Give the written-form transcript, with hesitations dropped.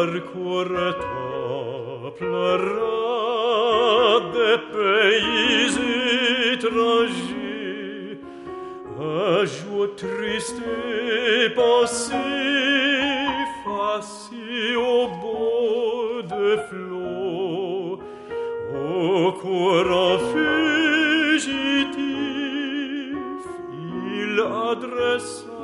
parcours-toi, pleura des pays étrangers, un jour triste et passif, assis au bord de flot, au courant fugitif, il adressa